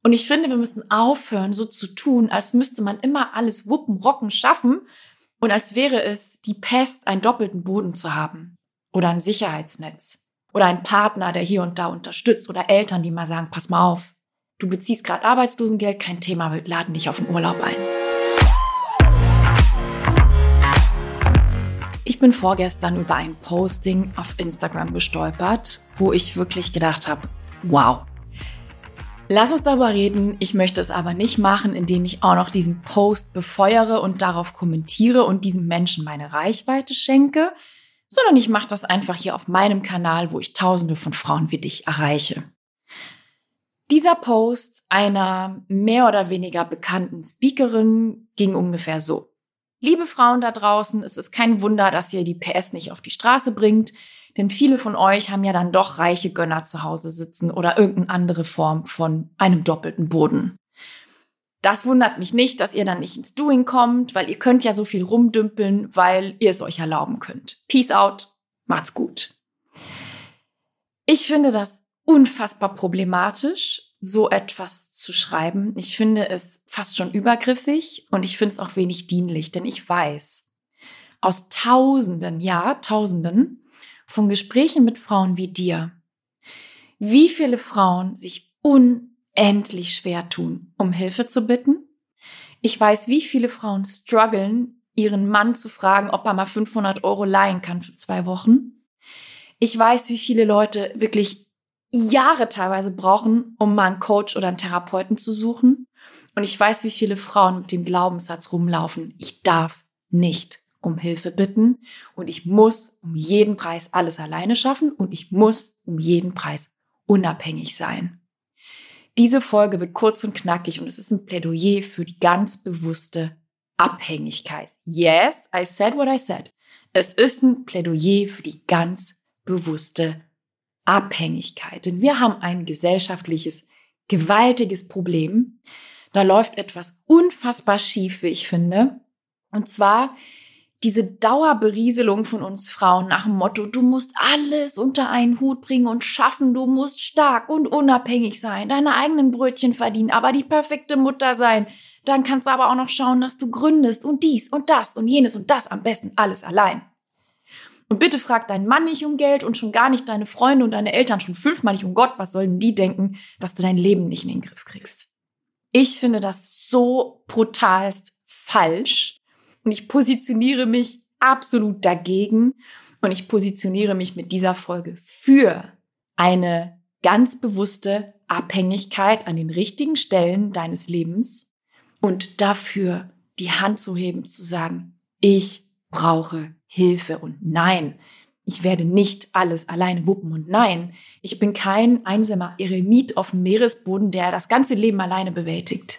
Und ich finde, wir müssen aufhören, so zu tun, als müsste man immer alles wuppen, rocken, schaffen und als wäre es die Pest, einen doppelten Boden zu haben oder ein Sicherheitsnetz oder einen Partner, der hier und da unterstützt oder Eltern, die mal sagen, pass mal auf, du beziehst gerade Arbeitslosengeld, kein Thema, wir laden dich auf den Urlaub ein. Ich bin vorgestern über ein Posting auf Instagram gestolpert, wo ich wirklich gedacht habe, wow. Lass uns darüber reden. Ich möchte es aber nicht machen, indem ich auch noch diesen Post befeuere und darauf kommentiere und diesem Menschen meine Reichweite schenke, sondern ich mache das einfach hier auf meinem Kanal, wo ich Tausende von Frauen wie dich erreiche. Dieser Post einer mehr oder weniger bekannten Speakerin ging ungefähr so. Liebe Frauen da draußen, es ist kein Wunder, dass ihr die PS nicht auf die Straße bringt, denn viele von euch haben ja dann doch reiche Gönner zu Hause sitzen oder irgendeine andere Form von einem doppelten Boden. Das wundert mich nicht, dass ihr dann nicht ins Doing kommt, weil ihr könnt ja so viel rumdümpeln, weil ihr es euch erlauben könnt. Peace out, macht's gut. Ich finde das unfassbar problematisch, so etwas zu schreiben. Ich finde es fast schon übergriffig und ich finde es auch wenig dienlich, denn ich weiß aus Tausenden von Gesprächen mit Frauen wie dir, wie viele Frauen sich unendlich schwer tun, um Hilfe zu bitten. Ich weiß, wie viele Frauen strugglen, ihren Mann zu fragen, ob er mal 500 € leihen kann für 2 Wochen. Ich weiß, wie viele Leute wirklich Jahre teilweise brauchen, um mal einen Coach oder einen Therapeuten zu suchen. Und ich weiß, wie viele Frauen mit dem Glaubenssatz rumlaufen, ich darf nicht um Hilfe bitten und ich muss um jeden Preis alles alleine schaffen und ich muss um jeden Preis unabhängig sein. Diese Folge wird kurz und knackig und es ist ein Plädoyer für die ganz bewusste Abhängigkeit. Yes, I said what I said. Es ist ein Plädoyer für die ganz bewusste Abhängigkeit. Denn wir haben ein gesellschaftliches, gewaltiges Problem. Da läuft etwas unfassbar schief, wie ich finde. Und zwar diese Dauerberieselung von uns Frauen nach dem Motto, du musst alles unter einen Hut bringen und schaffen, du musst stark und unabhängig sein, deine eigenen Brötchen verdienen, aber die perfekte Mutter sein. Dann kannst du aber auch noch schauen, dass du gründest und dies und das und jenes und das, am besten alles allein. Und bitte frag deinen Mann nicht um Geld und schon gar nicht deine Freunde und deine Eltern schon 5-mal nicht um Gott, was sollen die denken, dass du dein Leben nicht in den Griff kriegst. Ich finde das so brutalst falsch. Und ich positioniere mich absolut dagegen und ich positioniere mich mit dieser Folge für eine ganz bewusste Abhängigkeit an den richtigen Stellen deines Lebens und dafür die Hand zu heben, zu sagen, ich brauche Hilfe und nein, ich werde nicht alles alleine wuppen und nein, ich bin kein einsamer Eremit auf dem Meeresboden, der das ganze Leben alleine bewältigt.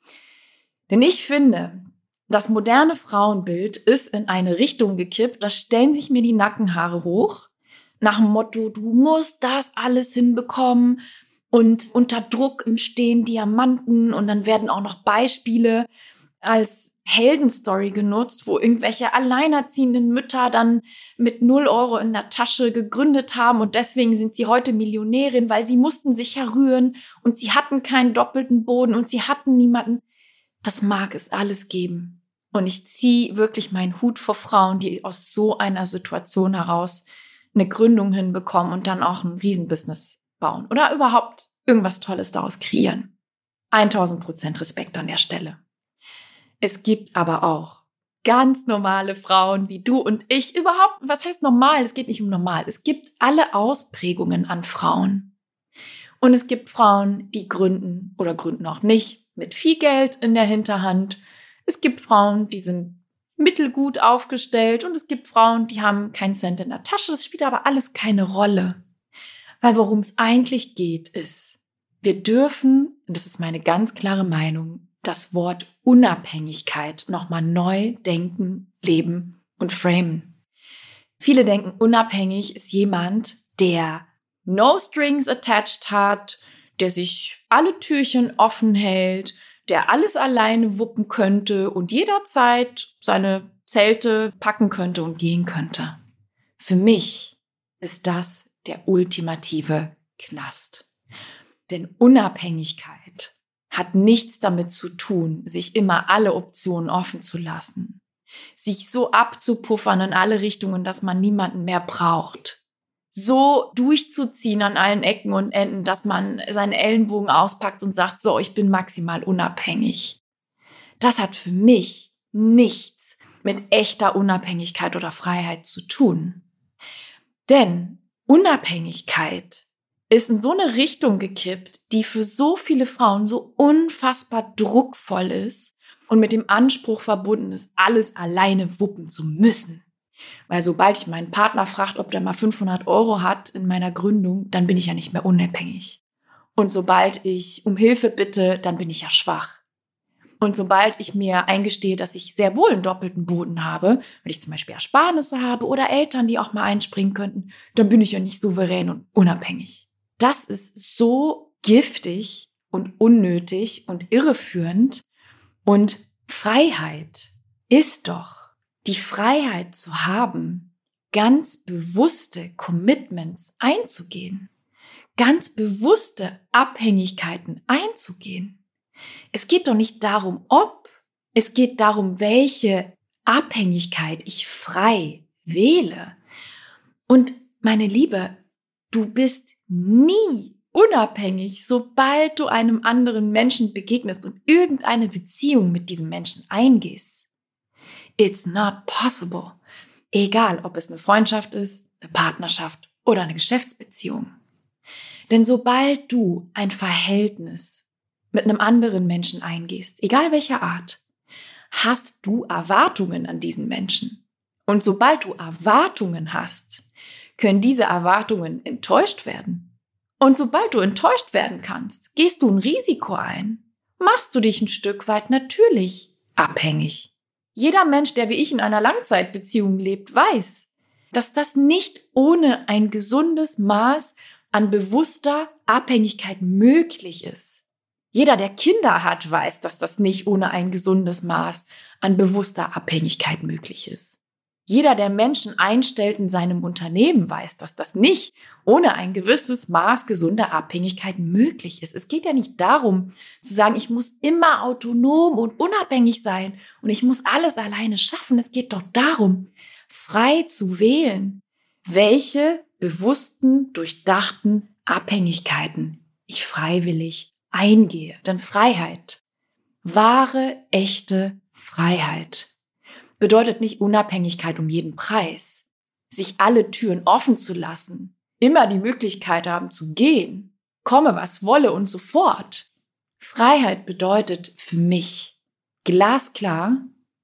Denn ich finde, das moderne Frauenbild ist in eine Richtung gekippt, da stellen sich mir die Nackenhaare hoch, nach dem Motto, du musst das alles hinbekommen und unter Druck entstehen Diamanten und dann werden auch noch Beispiele als Heldenstory genutzt, wo irgendwelche alleinerziehenden Mütter dann mit 0 € in der Tasche gegründet haben und deswegen sind sie heute Millionärin, weil sie mussten sich ja rühren und sie hatten keinen doppelten Boden und sie hatten niemanden. Das mag es alles geben. Und ich ziehe wirklich meinen Hut vor Frauen, die aus so einer Situation heraus eine Gründung hinbekommen und dann auch ein Riesenbusiness bauen oder überhaupt irgendwas Tolles daraus kreieren. 1000% Respekt an der Stelle. Es gibt aber auch ganz normale Frauen wie du und ich. Überhaupt, was heißt normal? Es geht nicht um normal. Es gibt alle Ausprägungen an Frauen. Und es gibt Frauen, die gründen oder gründen auch nicht mit viel Geld in der Hinterhand. Es gibt Frauen, die sind mittelgut aufgestellt und es gibt Frauen, die haben keinen Cent in der Tasche. Das spielt aber alles keine Rolle. Weil worum es eigentlich geht, ist, wir dürfen, und das ist meine ganz klare Meinung, das Wort Unabhängigkeit nochmal neu denken, leben und framen. Viele denken, unabhängig ist jemand, der no strings attached hat, der sich alle Türchen offen hält, der alles alleine wuppen könnte und jederzeit seine Zelte packen könnte und gehen könnte. Für mich ist das der ultimative Knast. Denn Unabhängigkeit hat nichts damit zu tun, sich immer alle Optionen offen zu lassen, sich so abzupuffern in alle Richtungen, dass man niemanden mehr braucht, so durchzuziehen an allen Ecken und Enden, dass man seinen Ellenbogen auspackt und sagt, so, ich bin maximal unabhängig. Das hat für mich nichts mit echter Unabhängigkeit oder Freiheit zu tun. Denn Unabhängigkeit ist in so eine Richtung gekippt, die für so viele Frauen so unfassbar druckvoll ist und mit dem Anspruch verbunden ist, alles alleine wuppen zu müssen. Weil sobald ich meinen Partner frage, ob der mal 500 € hat in meiner Gründung, dann bin ich ja nicht mehr unabhängig. Und sobald ich um Hilfe bitte, dann bin ich ja schwach. Und sobald ich mir eingestehe, dass ich sehr wohl einen doppelten Boden habe, weil ich zum Beispiel Ersparnisse habe oder Eltern, die auch mal einspringen könnten, dann bin ich ja nicht souverän und unabhängig. Das ist so giftig und unnötig und irreführend. Und Freiheit ist doch die Freiheit zu haben, ganz bewusste Commitments einzugehen, ganz bewusste Abhängigkeiten einzugehen. Es geht doch nicht darum, ob, es geht darum, welche Abhängigkeit ich frei wähle. Und meine Liebe, du bist nie unabhängig, sobald du einem anderen Menschen begegnest und irgendeine Beziehung mit diesem Menschen eingehst. It's not possible. Egal, ob es eine Freundschaft ist, eine Partnerschaft oder eine Geschäftsbeziehung. Denn sobald du ein Verhältnis mit einem anderen Menschen eingehst, egal welcher Art, hast du Erwartungen an diesen Menschen. Und sobald du Erwartungen hast, können diese Erwartungen enttäuscht werden. Und sobald du enttäuscht werden kannst, gehst du ein Risiko ein, machst du dich ein Stück weit natürlich abhängig. Jeder Mensch, der wie ich in einer Langzeitbeziehung lebt, weiß, dass das nicht ohne ein gesundes Maß an bewusster Abhängigkeit möglich ist. Jeder, der Kinder hat, weiß, dass das nicht ohne ein gesundes Maß an bewusster Abhängigkeit möglich ist. Jeder, der Menschen einstellt in seinem Unternehmen, weiß, dass das nicht ohne ein gewisses Maß gesunder Abhängigkeit möglich ist. Es geht ja nicht darum, zu sagen, ich muss immer autonom und unabhängig sein und ich muss alles alleine schaffen. Es geht doch darum, frei zu wählen, welche bewussten, durchdachten Abhängigkeiten ich freiwillig eingehe. Denn Freiheit, wahre, echte Freiheit, bedeutet nicht Unabhängigkeit um jeden Preis, sich alle Türen offen zu lassen, immer die Möglichkeit haben zu gehen, komme was wolle und so fort. Freiheit bedeutet für mich glasklar,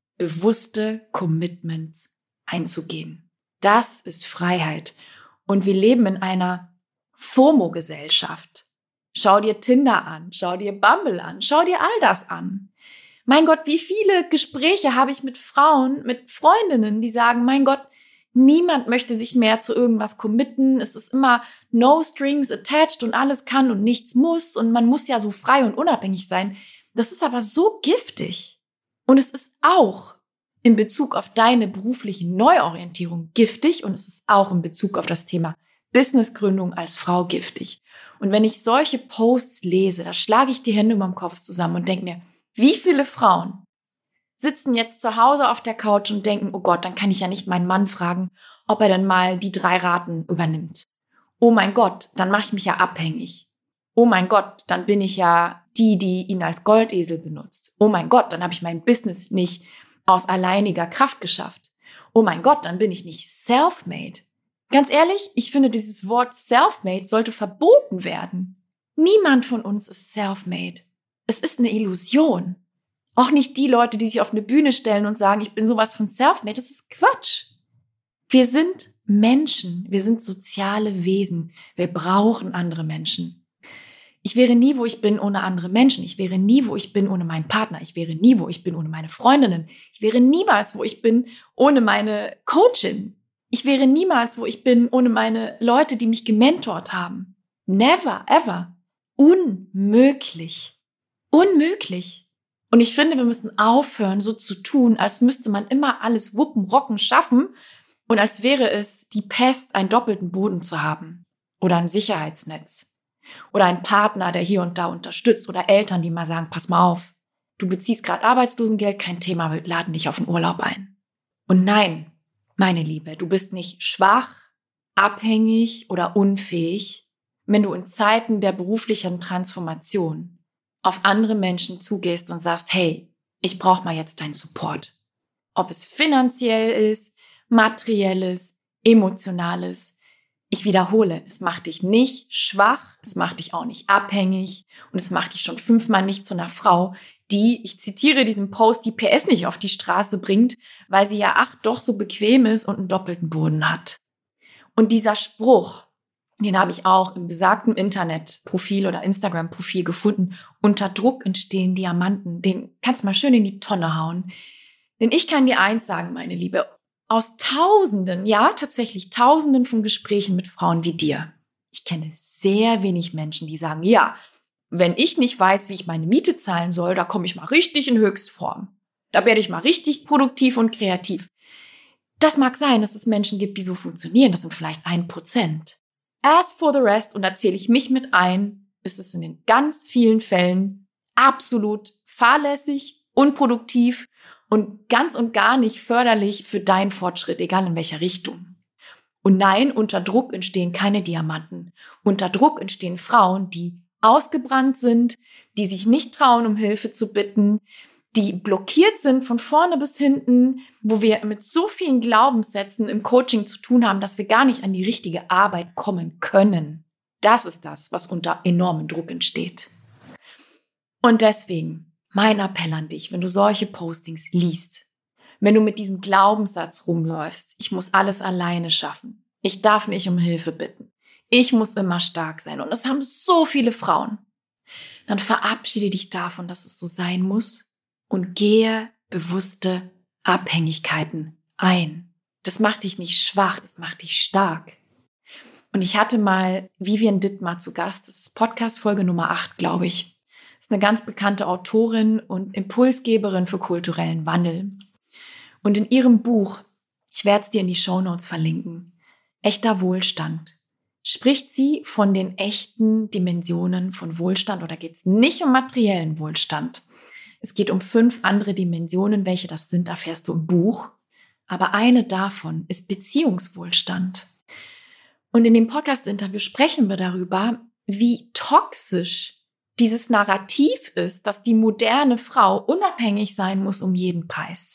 bewusste Commitments einzugehen. Das ist Freiheit. Und wir leben in einer FOMO-Gesellschaft. Schau dir Tinder an, schau dir Bumble an, schau dir all das an. Mein Gott, wie viele Gespräche habe ich mit Frauen, mit Freundinnen, die sagen, mein Gott, niemand möchte sich mehr zu irgendwas committen. Es ist immer no strings attached und alles kann und nichts muss und man muss ja so frei und unabhängig sein. Das ist aber so giftig. Und es ist auch in Bezug auf deine berufliche Neuorientierung giftig und es ist auch in Bezug auf das Thema Businessgründung als Frau giftig. Und wenn ich solche Posts lese, da schlage ich die Hände über dem Kopf zusammen und denke mir, wie viele Frauen sitzen jetzt zu Hause auf der Couch und denken, oh Gott, dann kann ich ja nicht meinen Mann fragen, ob er denn mal die 3 Raten übernimmt. Oh mein Gott, dann mache ich mich ja abhängig. Oh mein Gott, dann bin ich ja die ihn als Goldesel benutzt. Oh mein Gott, dann habe ich mein Business nicht aus alleiniger Kraft geschafft. Oh mein Gott, dann bin ich nicht self-made. Ganz ehrlich, ich finde, dieses Wort self-made sollte verboten werden. Niemand von uns ist self-made. Es ist eine Illusion. Auch nicht die Leute, die sich auf eine Bühne stellen und sagen, ich bin sowas von self-made. Das ist Quatsch. Wir sind Menschen. Wir sind soziale Wesen. Wir brauchen andere Menschen. Ich wäre nie, wo ich bin, ohne andere Menschen. Ich wäre nie, wo ich bin, ohne meinen Partner. Ich wäre nie, wo ich bin, ohne meine Freundinnen. Ich wäre niemals, wo ich bin, ohne meine Coachin. Ich wäre niemals, wo ich bin, ohne meine Leute, die mich gementort haben. Never, ever. Unmöglich. Unmöglich. Und ich finde, wir müssen aufhören, so zu tun, als müsste man immer alles wuppen, rocken, schaffen und als wäre es die Pest, einen doppelten Boden zu haben oder ein Sicherheitsnetz. Oder ein Partner, der hier und da unterstützt oder Eltern, die mal sagen, pass mal auf, du beziehst gerade Arbeitslosengeld, kein Thema, wir laden dich auf den Urlaub ein. Und nein, meine Liebe, du bist nicht schwach, abhängig oder unfähig, wenn du in Zeiten der beruflichen Transformation auf andere Menschen zugehst und sagst, hey, ich brauche mal jetzt deinen Support. Ob es finanziell ist, materielles, emotionales. Ich wiederhole, es macht dich nicht schwach, es macht dich auch nicht abhängig und es macht dich schon 5-mal nicht zu einer Frau, die, ich zitiere diesen Post, die PS nicht auf die Straße bringt, weil sie ja doch so bequem ist und einen doppelten Boden hat. Und dieser Spruch, den habe ich auch im besagten Internetprofil oder Instagram-Profil gefunden. Unter Druck entstehen Diamanten. Den kannst du mal schön in die Tonne hauen. Denn ich kann dir eins sagen, meine Liebe, aus Tausenden, ja tatsächlich Tausenden von Gesprächen mit Frauen wie dir. Ich kenne sehr wenig Menschen, die sagen, ja, wenn ich nicht weiß, wie ich meine Miete zahlen soll, da komme ich mal richtig in Höchstform. Da werde ich mal richtig produktiv und kreativ. Das mag sein, dass es Menschen gibt, die so funktionieren. Das sind vielleicht 1%. As for the rest, und da zähle ich mich mit ein, ist es in den ganz vielen Fällen absolut fahrlässig, unproduktiv und ganz und gar nicht förderlich für deinen Fortschritt, egal in welcher Richtung. Und nein, unter Druck entstehen keine Diamanten. Unter Druck entstehen Frauen, die ausgebrannt sind, die sich nicht trauen, um Hilfe zu bitten, die blockiert sind von vorne bis hinten, wo wir mit so vielen Glaubenssätzen im Coaching zu tun haben, dass wir gar nicht an die richtige Arbeit kommen können. Das ist das, was unter enormem Druck entsteht. Und deswegen mein Appell an dich, wenn du solche Postings liest, wenn du mit diesem Glaubenssatz rumläufst, ich muss alles alleine schaffen, ich darf nicht um Hilfe bitten, ich muss immer stark sein und das haben so viele Frauen, dann verabschiede dich davon, dass es so sein muss und gehe bewusste Abhängigkeiten ein. Das macht dich nicht schwach, das macht dich stark. Und ich hatte mal Vivian Dittmar zu Gast, das ist Podcast-Folge Nummer 8, glaube ich. Das ist eine ganz bekannte Autorin und Impulsgeberin für kulturellen Wandel. Und in ihrem Buch, ich werde es dir in die Shownotes verlinken, Echter Wohlstand, spricht sie von den echten Dimensionen von Wohlstand oder geht es nicht um materiellen Wohlstand. Es geht um 5 andere Dimensionen, welche das sind, erfährst du im Buch. Aber eine davon ist Beziehungswohlstand. Und in dem Podcast-Interview sprechen wir darüber, wie toxisch dieses Narrativ ist, dass die moderne Frau unabhängig sein muss um jeden Preis.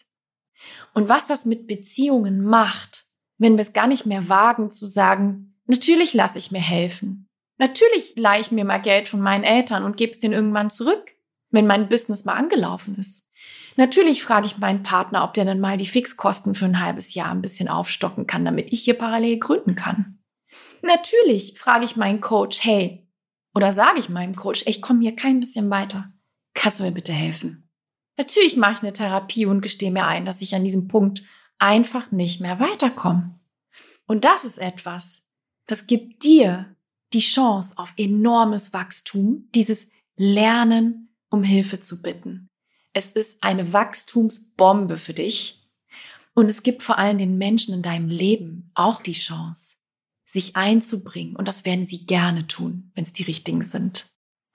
Und was das mit Beziehungen macht, wenn wir es gar nicht mehr wagen zu sagen, natürlich lasse ich mir helfen. Natürlich leihe ich mir mal Geld von meinen Eltern und gebe es denen irgendwann zurück, wenn mein Business mal angelaufen ist. Natürlich frage ich meinen Partner, ob der dann mal die Fixkosten für ein halbes Jahr ein bisschen aufstocken kann, damit ich hier parallel gründen kann. Natürlich frage ich meinen Coach, hey, oder sage ich meinem Coach, ich komme hier kein bisschen weiter. Kannst du mir bitte helfen? Natürlich mache ich eine Therapie und gestehe mir ein, dass ich an diesem Punkt einfach nicht mehr weiterkomme. Und das ist etwas, das gibt dir die Chance auf enormes Wachstum, dieses Lernen, um Hilfe zu bitten. Es ist eine Wachstumsbombe für dich. Und es gibt vor allem den Menschen in deinem Leben auch die Chance, sich einzubringen. Und das werden sie gerne tun, wenn es die richtigen sind.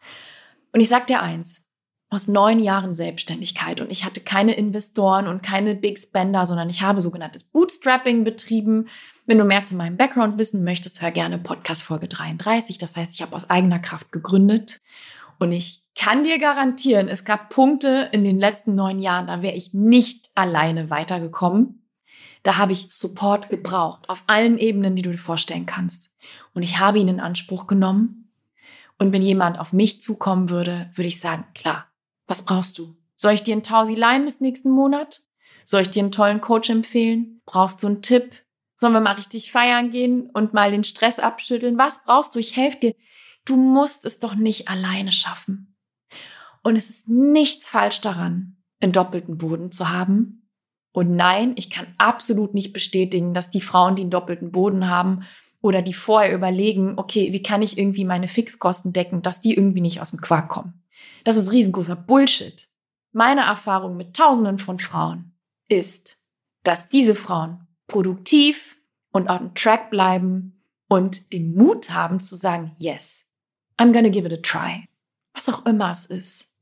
Und ich sage dir eins, aus 9 Jahren Selbstständigkeit und ich hatte keine Investoren und keine Big Spender, sondern ich habe sogenanntes Bootstrapping betrieben. Wenn du mehr zu meinem Background wissen möchtest, hör gerne Podcast Folge 33. Das heißt, ich habe aus eigener Kraft gegründet und ich kann dir garantieren, es gab Punkte in den letzten 9 Jahren, da wäre ich nicht alleine weitergekommen. Da habe ich Support gebraucht, auf allen Ebenen, die du dir vorstellen kannst. Und ich habe ihn in Anspruch genommen. Und wenn jemand auf mich zukommen würde, würde ich sagen, klar, was brauchst du? Soll ich dir einen Tausi leihen bis nächsten Monat? Soll ich dir einen tollen Coach empfehlen? Brauchst du einen Tipp? Sollen wir mal richtig feiern gehen und mal den Stress abschütteln? Was brauchst du? Ich helfe dir. Du musst es doch nicht alleine schaffen. Und es ist nichts falsch daran, einen doppelten Boden zu haben. Und nein, ich kann absolut nicht bestätigen, dass die Frauen, die einen doppelten Boden haben oder die vorher überlegen, okay, wie kann ich irgendwie meine Fixkosten decken, dass die irgendwie nicht aus dem Quark kommen. Das ist riesengroßer Bullshit. Meine Erfahrung mit Tausenden von Frauen ist, dass diese Frauen produktiv und on track bleiben und den Mut haben zu sagen, yes, I'm gonna give it a try. Was auch immer es ist.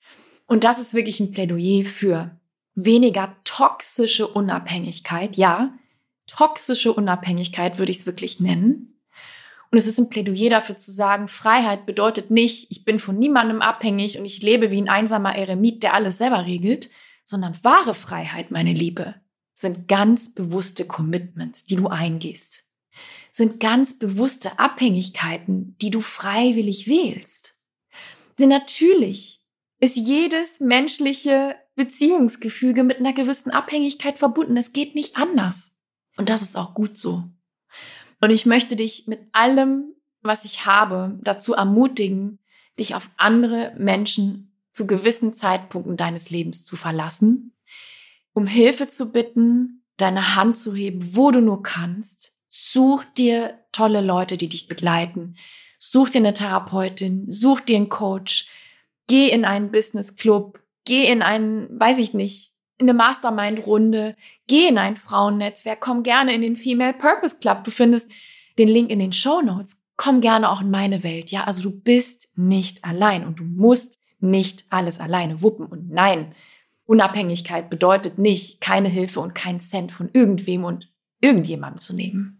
Und das ist wirklich ein Plädoyer für weniger toxische Unabhängigkeit. Ja, toxische Unabhängigkeit würde ich es wirklich nennen. Und es ist ein Plädoyer dafür zu sagen, Freiheit bedeutet nicht, ich bin von niemandem abhängig und ich lebe wie ein einsamer Eremit, der alles selber regelt, sondern wahre Freiheit, meine Liebe, sind ganz bewusste Commitments, die du eingehst. Sind ganz bewusste Abhängigkeiten, die du freiwillig wählst. Denn natürlich ist jedes menschliche Beziehungsgefüge mit einer gewissen Abhängigkeit verbunden. Es geht nicht anders. Und das ist auch gut so. Und ich möchte dich mit allem, was ich habe, dazu ermutigen, dich auf andere Menschen zu gewissen Zeitpunkten deines Lebens zu verlassen, um Hilfe zu bitten, deine Hand zu heben, wo du nur kannst. Such dir tolle Leute, die dich begleiten. Such dir eine Therapeutin, such dir einen Coach, geh in einen Business Club, geh in einen, weiß ich nicht, in eine Mastermind-Runde, geh in ein Frauennetzwerk, komm gerne in den Female Purpose Club. Du findest den Link in den Shownotes. Komm gerne auch in meine Welt. Ja, also du bist nicht allein und du musst nicht alles alleine wuppen. Und nein, Unabhängigkeit bedeutet nicht, keine Hilfe und keinen Cent von irgendwem und irgendjemandem zu nehmen.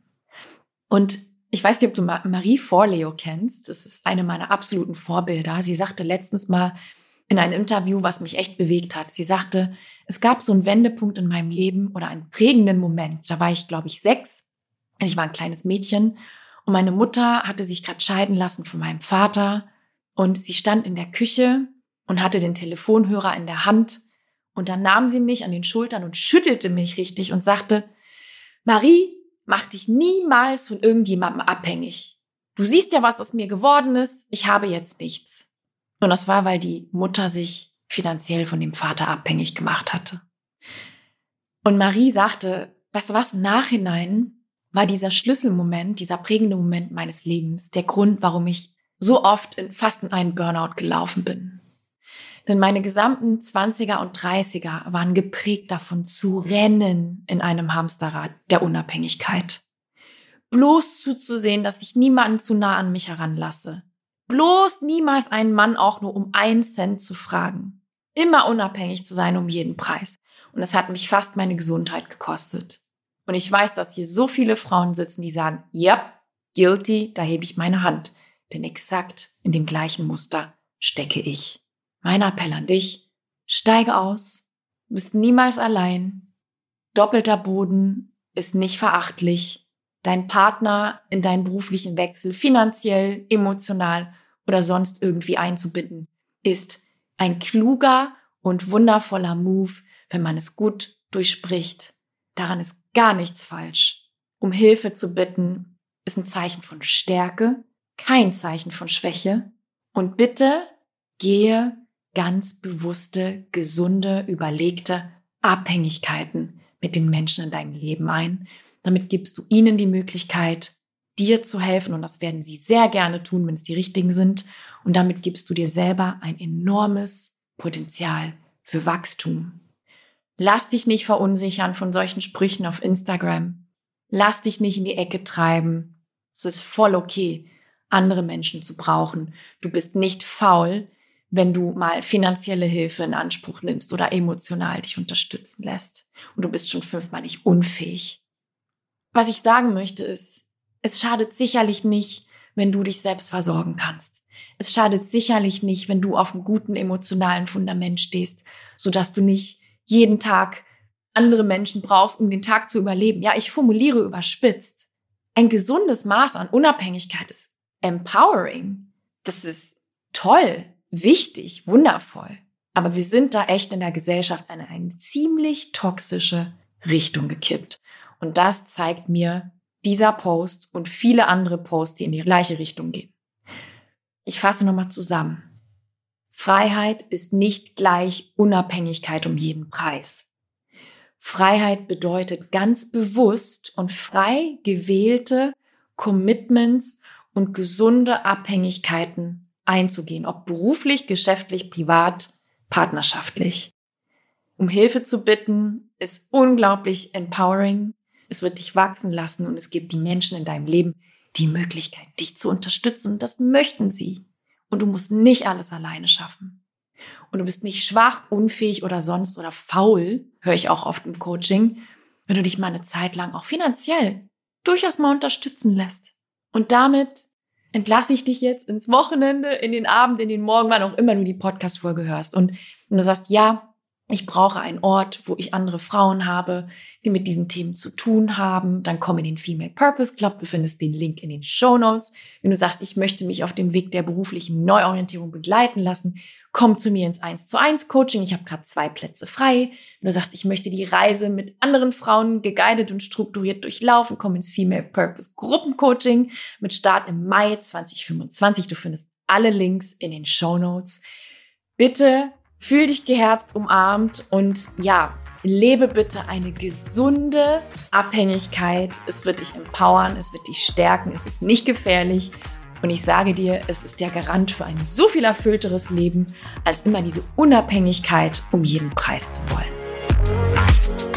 Und ich weiß nicht, ob du Marie Forleo kennst. Das ist eine meiner absoluten Vorbilder. Sie sagte letztens mal in einem Interview, was mich echt bewegt hat. Sie sagte, es gab so einen Wendepunkt in meinem Leben oder einen prägenden Moment. Da war ich, glaube ich, 6. Also ich war ein kleines Mädchen und meine Mutter hatte sich gerade scheiden lassen von meinem Vater und sie stand in der Küche und hatte den Telefonhörer in der Hand und dann nahm sie mich an den Schultern und schüttelte mich richtig und sagte, Marie, mach dich niemals von irgendjemandem abhängig. Du siehst ja, was aus mir geworden ist. Ich habe jetzt nichts. Und das war, weil die Mutter sich finanziell von dem Vater abhängig gemacht hatte. Und Marie sagte, weißt du was, im Nachhinein war dieser Schlüsselmoment, dieser prägende Moment meines Lebens der Grund, warum ich so oft fast in einen Burnout gelaufen bin. Denn meine gesamten 20er und 30er waren geprägt davon zu rennen in einem Hamsterrad der Unabhängigkeit. Bloß zuzusehen, dass ich niemanden zu nah an mich heranlasse. Bloß niemals einen Mann auch nur um 1 Cent zu fragen. Immer unabhängig zu sein um jeden Preis. Und es hat mich fast meine Gesundheit gekostet. Und ich weiß, dass hier so viele Frauen sitzen, die sagen, ja, guilty, da hebe ich meine Hand. Denn exakt in dem gleichen Muster stecke ich. Mein Appell an dich, steige aus, du bist niemals allein. Doppelter Boden ist nicht verachtlich. Dein Partner in deinen beruflichen Wechsel finanziell, emotional oder sonst irgendwie einzubinden, ist ein kluger und wundervoller Move, wenn man es gut durchspricht. Daran ist gar nichts falsch. Um Hilfe zu bitten, ist ein Zeichen von Stärke, kein Zeichen von Schwäche. Und bitte gehe ganz bewusste, gesunde, überlegte Abhängigkeiten mit den Menschen in deinem Leben ein. Damit gibst du ihnen die Möglichkeit, dir zu helfen und das werden sie sehr gerne tun, wenn es die richtigen sind. Und damit gibst du dir selber ein enormes Potenzial für Wachstum. Lass dich nicht verunsichern von solchen Sprüchen auf Instagram. Lass dich nicht in die Ecke treiben. Es ist voll okay, andere Menschen zu brauchen. Du bist nicht faul, wenn du mal finanzielle Hilfe in Anspruch nimmst oder emotional dich unterstützen lässt. Und du bist schon 5-mal nicht unfähig. Was ich sagen möchte ist, es schadet sicherlich nicht, wenn du dich selbst versorgen kannst. Es schadet sicherlich nicht, wenn du auf einem guten emotionalen Fundament stehst, sodass du nicht jeden Tag andere Menschen brauchst, um den Tag zu überleben. Ja, ich formuliere überspitzt. Ein gesundes Maß an Unabhängigkeit ist empowering. Das ist toll, wichtig, wundervoll. Aber wir sind da echt in der Gesellschaft in eine ziemlich toxische Richtung gekippt. Und das zeigt mir dieser Post und viele andere Posts, die in die gleiche Richtung gehen. Ich fasse nochmal zusammen. Freiheit ist nicht gleich Unabhängigkeit um jeden Preis. Freiheit bedeutet ganz bewusst und frei gewählte Commitments und gesunde Abhängigkeiten einzugehen, ob beruflich, geschäftlich, privat, partnerschaftlich. Um Hilfe zu bitten, ist unglaublich empowering. Es wird dich wachsen lassen und es gibt die Menschen in deinem Leben, die Möglichkeit, dich zu unterstützen. Und das möchten sie. Und du musst nicht alles alleine schaffen. Und du bist nicht schwach, unfähig oder sonst oder faul, höre ich auch oft im Coaching, wenn du dich mal eine Zeit lang auch finanziell durchaus mal unterstützen lässt. Und damit entlasse ich dich jetzt ins Wochenende, in den Abend, in den Morgen, wann auch immer du die Podcast-Folge hörst. Und wenn du sagst, ja, ich brauche einen Ort, wo ich andere Frauen habe, die mit diesen Themen zu tun haben, dann komm in den Female Purpose Club. Du findest den Link in den Shownotes. Wenn du sagst, ich möchte mich auf dem Weg der beruflichen Neuorientierung begleiten lassen, komm zu mir ins 1:1 Coaching. Ich habe gerade 2 Plätze frei. Wenn du sagst, ich möchte die Reise mit anderen Frauen geguidet und strukturiert durchlaufen, komm ins Female Purpose Gruppencoaching mit Start im Mai 2025. Du findest alle Links in den Shownotes. Bitte fühl dich geherzt umarmt und ja, lebe bitte eine gesunde Abhängigkeit. Es wird dich empowern, es wird dich stärken, es ist nicht gefährlich. Und ich sage dir, es ist der Garant für ein so viel erfüllteres Leben, als immer diese Unabhängigkeit um jeden Preis zu wollen.